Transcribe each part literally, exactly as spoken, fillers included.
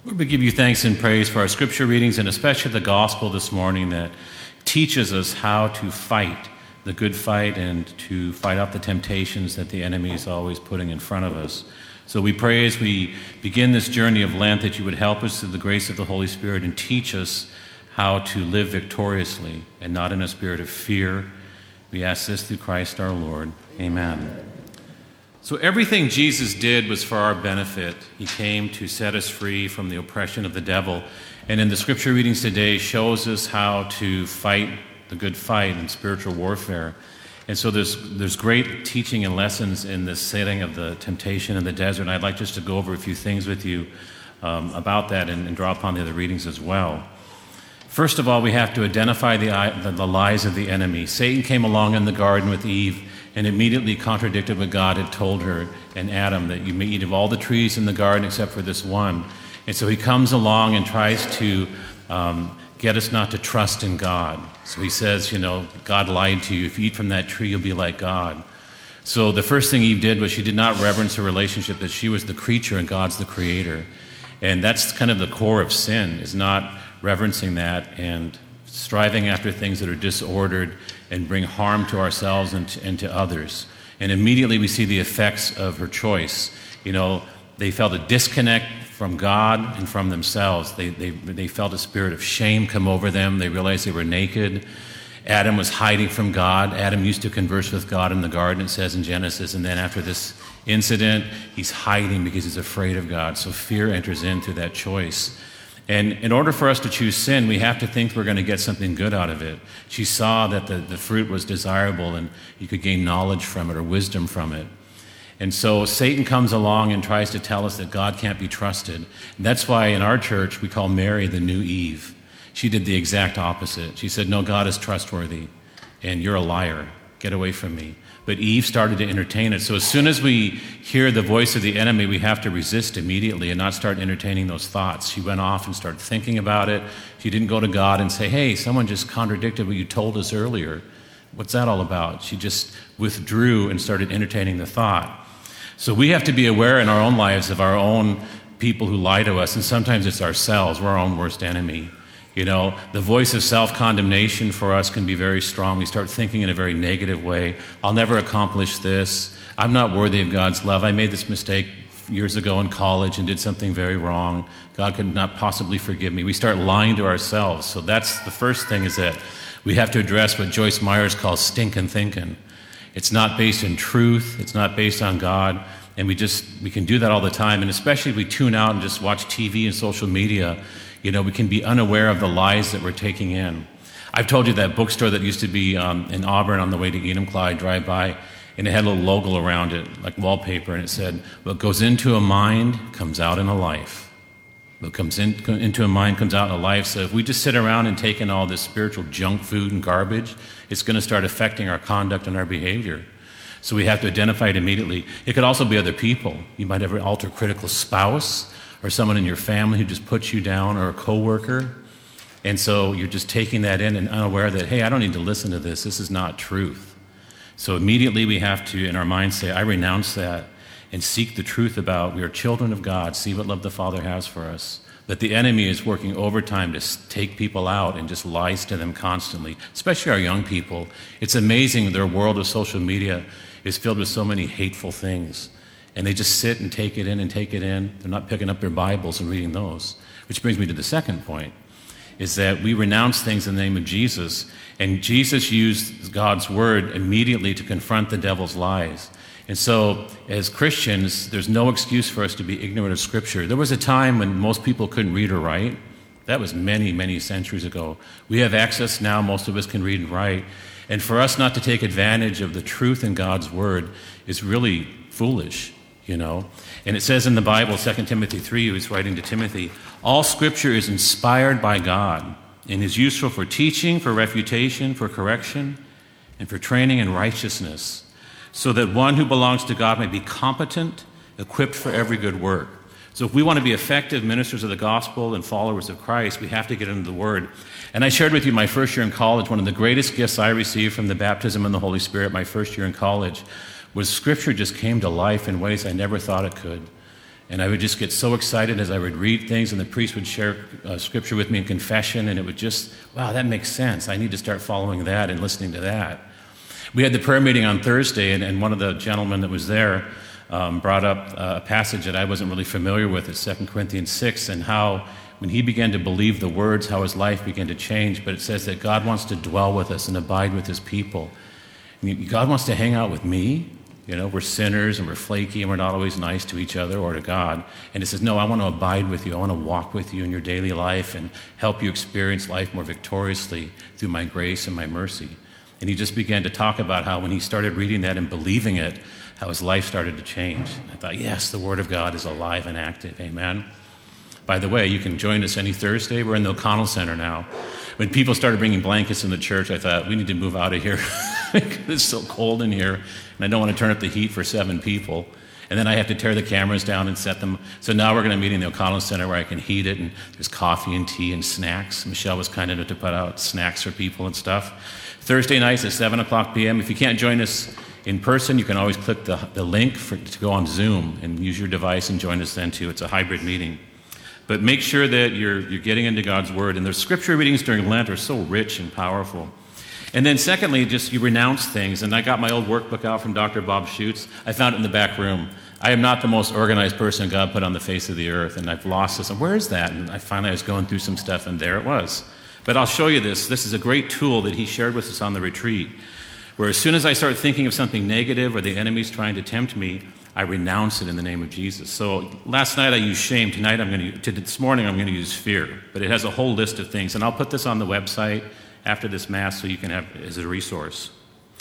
Lord, we give you thanks and praise for our scripture readings and especially the gospel this morning that teaches us how to fight the good fight and to fight off the temptations that the enemy is always putting in front of us. So we pray as we begin this journey of Lent that you would help us through the grace of the Holy Spirit and teach us how to live victoriously and not in a spirit of fear. We ask this through Christ our Lord. Amen. So everything Jesus did was for our benefit. He came to set us free from the oppression of the devil. And in the scripture readings today shows us how to fight the good fight in spiritual warfare. And so there's there's great teaching and lessons in this setting of the temptation in the desert. And I'd like just to go over a few things with you um, about that and, and draw upon the other readings as well. First of all, we have to identify the, the, the lies of the enemy. Satan came along in the garden with Eve and immediately contradicted what God had told her and Adam, that you may eat of all the trees in the garden except for this one. And so he comes along and tries to um, get us not to trust in God. So he says, you know, God lied to you. If you eat from that tree, you'll be like God. So the first thing Eve did was she did not reverence her relationship, that she was the creature and God's the creator. And that's kind of the core of sin, is not reverencing that and striving after things that are disordered and bring harm to ourselves and to, and to others. And immediately we see the effects of her choice. You know, they felt a disconnect from God and from themselves. They, they, they felt a spirit of shame come over them. They realized they were naked. Adam was hiding from God. Adam used to converse with God in the garden, it says in Genesis. And then after this incident, he's hiding because he's afraid of God. So fear enters in through that choice. And in order for us to choose sin, we have to think we're going to get something good out of it. She saw that the, the fruit was desirable and you could gain knowledge from it or wisdom from it. And so Satan comes along and tries to tell us that God can't be trusted. And that's why in our church we call Mary the new Eve. She did the exact opposite. She said, no, God is trustworthy and you're a liar. Get away from me. But Eve started to entertain it. So as soon as we hear the voice of the enemy, we have to resist immediately and not start entertaining those thoughts. She went off and started thinking about it. She didn't go to God and say, hey, someone just contradicted what you told us earlier. What's that all about? She just withdrew and started entertaining the thought. So we have to be aware in our own lives of our own people who lie to us, and sometimes it's ourselves. We're our own worst enemy. You know, the voice of self-condemnation for us can be very strong. We start thinking in a very negative way. I'll never accomplish this. I'm not worthy of God's love. I made this mistake years ago in college and did something very wrong. God could not possibly forgive me. We start lying to ourselves. So that's the first thing, is that we have to address what Joyce Myers calls stinking thinking. It's not based in truth. It's not based on God. And we just, we can do that all the time. And especially if we tune out and just watch T V and social media, you know, we can be unaware of the lies that we're taking in. I've told you that bookstore that used to be um, in Auburn on the way to Enumclaw, drive by, and it had a little logo around it, like wallpaper, and it said, what goes into a mind comes out in a life. What comes in, into a mind comes out in a life. So if we just sit around and take in all this spiritual junk food and garbage, it's going to start affecting our conduct and our behavior. So we have to identify it immediately. It could also be other people. You might have an ultra-critical spouse, or someone in your family who just puts you down, or a coworker. And so you're just taking that in and unaware that, hey, I don't need to listen to this. This is not truth. So immediately we have to, in our minds, say, I renounce that and seek the truth about we are children of God. See what love the Father has for us. That the enemy is working overtime to take people out and just lies to them constantly, especially our young people. It's amazing their world of social media is filled with so many hateful things. And they just sit and take it in and take it in. They're not picking up their Bibles and reading those. Which brings me to the second point, is that we renounce things in the name of Jesus. And Jesus used God's word immediately to confront the devil's lies. And so, as Christians, there's no excuse for us to be ignorant of Scripture. There was a time when most people couldn't read or write. That was many, many centuries ago. We have access now. Most of us can read and write. And for us not to take advantage of the truth in God's word is really foolish. You know, and it says in the Bible, Second Timothy three, he was writing to Timothy, all Scripture is inspired by God and is useful for teaching, for refutation, for correction, and for training in righteousness, so that one who belongs to God may be competent, equipped for every good work. So if we want to be effective ministers of the gospel and followers of Christ, we have to get into the Word. And I shared with you my first year in college, one of the greatest gifts I received from the baptism in the Holy Spirit my first year in college was Scripture just came to life in ways I never thought it could. And I would just get so excited as I would read things, and the priest would share uh, scripture with me in confession, and it would just, wow, that makes sense. I need to start following that and listening to that. We had the prayer meeting on Thursday, and, and one of the gentlemen that was there um, brought up uh, a passage that I wasn't really familiar with. It's Second Corinthians six, and how when he began to believe the words, how his life began to change. But it says that God wants to dwell with us and abide with his people. And God wants to hang out with me. You know, we're sinners and we're flaky and we're not always nice to each other or to God. And it says, no, I want to abide with you. I want to walk with you in your daily life and help you experience life more victoriously through my grace and my mercy. And he just began to talk about how when he started reading that and believing it, how his life started to change. I thought, yes, the Word of God is alive and active. Amen. By the way, you can join us any Thursday. We're in the O'Connell Center now. When people started bringing blankets in the church, I thought, we need to move out of here. It's so cold in here, and I don't want to turn up the heat for seven people. And then I have to tear the cameras down and set them. So now we're going to meet in the O'Connell Center where I can heat it, and there's coffee and tea and snacks. Michelle was kind enough to put out snacks for people and stuff. Thursday nights at seven o'clock p.m. If you can't join us in person, you can always click the, the link for, to go on Zoom and use your device and join us then too. It's a hybrid meeting. But make sure that you're, you're getting into God's Word. And the scripture readings during Lent are so rich and powerful. And then secondly, just you renounce things. And I got my old workbook out from Doctor Bob Schutz. I found it in the back room. I am not the most organized person God put on the face of the earth, and I've lost this. And where is that? And I finally I was going through some stuff, and there it was. But I'll show you this. This is a great tool that he shared with us on the retreat, where as soon as I start thinking of something negative or the enemy's trying to tempt me, I renounce it in the name of Jesus. So last night I used shame. Tonight I'm going to, this morning I'm going to use fear. But it has a whole list of things. And I'll put this on the website after this Mass so you can have it as a resource.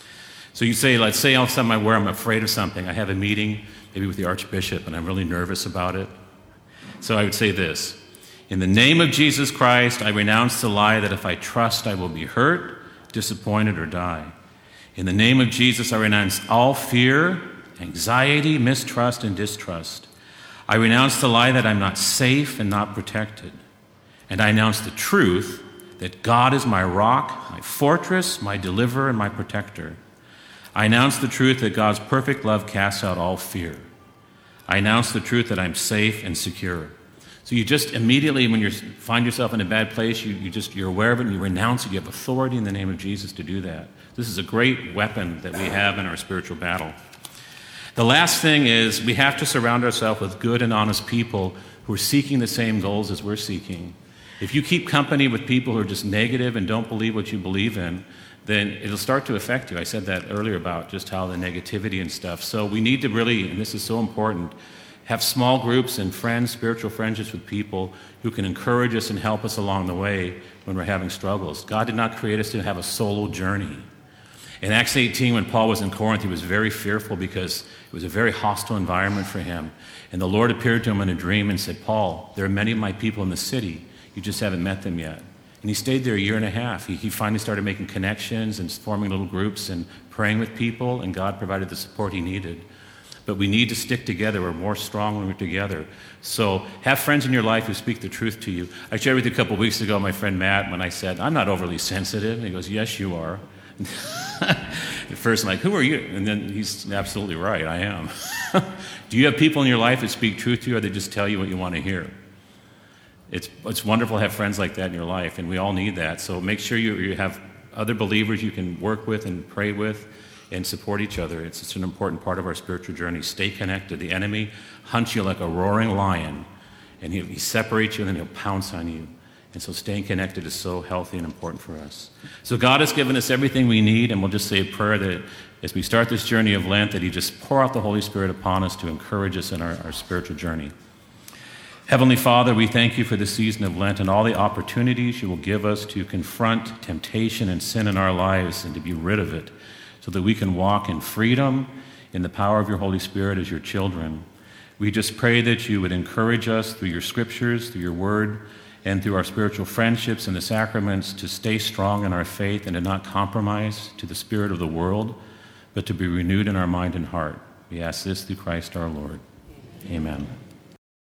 So you say, let's say something where I'm afraid of something. I have a meeting maybe with the Archbishop and I'm really nervous about it. So I would say this. In the name of Jesus Christ, I renounce the lie that if I trust, I will be hurt, disappointed, or die. In the name of Jesus, I renounce all fear, anxiety, mistrust, and distrust. I renounce the lie that I'm not safe and not protected. And I announce the truth that God is my rock, my fortress, my deliverer, and my protector. I announce the truth that God's perfect love casts out all fear. I announce the truth that I'm safe and secure. So you just immediately, when you find yourself in a bad place, you, you just, you're aware of it and you renounce it. You have authority in the name of Jesus to do that. This is a great weapon that we have in our spiritual battle. The last thing is we have to surround ourselves with good and honest people who are seeking the same goals as we're seeking. If you keep company with people who are just negative and don't believe what you believe in, then it'll start to affect you. I said that earlier about just how the negativity and stuff. So we need to really, and this is so important, have small groups and friends, spiritual friendships with people who can encourage us and help us along the way when we're having struggles. God did not create us to have a solo journey. In Acts eighteen, when Paul was in Corinth, he was very fearful because it was a very hostile environment for him. And the Lord appeared to him in a dream and said, Paul, there are many of my people in the city. You just haven't met them yet. And he stayed there a year and a half. He, he finally started making connections and forming little groups and praying with people, and God provided the support he needed. But we need to stick together. We're more strong when we're together. So have friends in your life who speak the truth to you. I shared with you a couple of weeks ago, my friend Matt, when I said, I'm not overly sensitive. And he goes, yes, you are. At first, I'm like, who are you? And then he's absolutely right, I am. Do you have people in your life that speak truth to you, or they just tell you what you want to hear? It's, it's wonderful to have friends like that in your life, and we all need that. So make sure you, you have other believers you can work with and pray with and support each other. It's, it's an important part of our spiritual journey. Stay connected. The enemy hunts you like a roaring lion, and he, he separates you, and then he'll pounce on you. And so staying connected is so healthy and important for us. So God has given us everything we need, and we'll just say a prayer that as we start this journey of Lent, that he just pour out the Holy Spirit upon us to encourage us in our, our spiritual journey. Heavenly Father, we thank you for the season of Lent and all the opportunities you will give us to confront temptation and sin in our lives and to be rid of it so that we can walk in freedom in the power of your Holy Spirit as your children. We just pray that you would encourage us through your scriptures, through your word, and through our spiritual friendships and the sacraments to stay strong in our faith and to not compromise to the spirit of the world, but to be renewed in our mind and heart. We ask this through Christ our Lord. Amen.